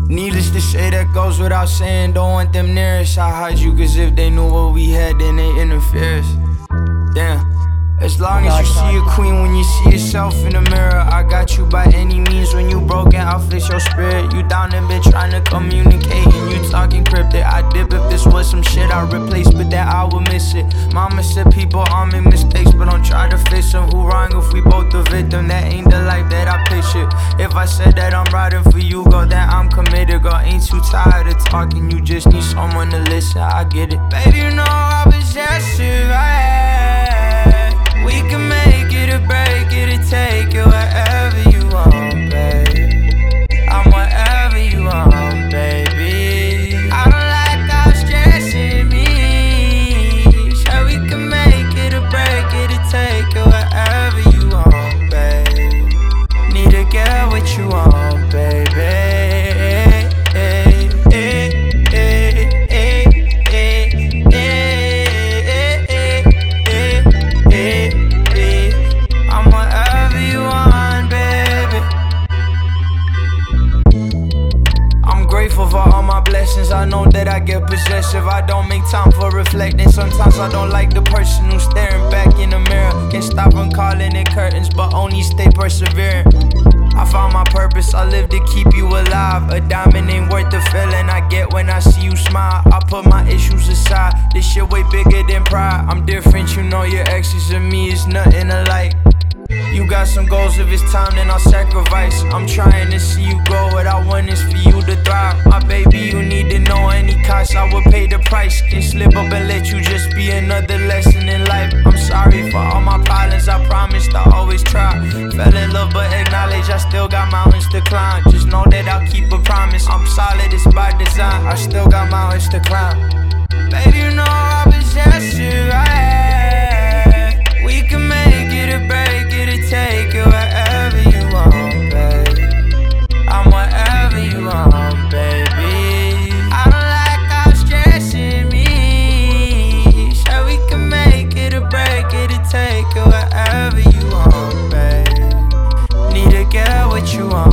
Needless to say, that goes without saying. Don't want them near us. I hide you, cause if they knew what we had, then they interfere us. Damn. As long as you see a queen when you see yourself in the mirror, I got you by any means. When you broken, I'll fix your spirit. You down and been trying to communicate and you talking cryptic. I dip if this was some shit I replace, but that I will miss it. Mama said people all make mistakes, but don't try to fix them. Who wrong if we both the victim? That ain't the life that I picture. If I said that I'm riding for you, girl, then I'm committed. Girl, ain't too tired of talking, you just need someone to listen. I get it. Baby, you know I possessive, we can make it or break it or take it wherever you want, babe. I'm whatever you want, baby. I don't like how stressing me. So we can make it or break it or take it wherever you want, babe. Need to get what you want, baby. For all my blessings, I know that I get possessive. I don't make time for reflecting. Sometimes I don't like the person who's staring back in the mirror. Can't stop from calling it curtains, but only stay persevering. I found my purpose, I live to keep you alive. A diamond ain't worth the feeling I get when I see you smile. I put my issues aside, this shit way bigger than pride. I'm different, you know your exes and me is nothing alike. You got some goals, if it's time then I'll sacrifice. I'm trying to see you grow, what I want is for you to thrive. My baby, you need to know any cost, I would pay the price. Can't slip up and let you just be another lesson in life. I'm sorry for all my problems, I promised I always try. Fell in love but acknowledge I still got mountains to climb. Just know that I'll keep a promise, I'm solid, it's by design. I still got mountains to climb. Baby, you know I possess you, we can make it or break it or take it wherever you want, babe. I'm whatever you want, baby. I don't like how stressing me. So we can make it or break it or take it wherever you want, babe. Need to get what you want.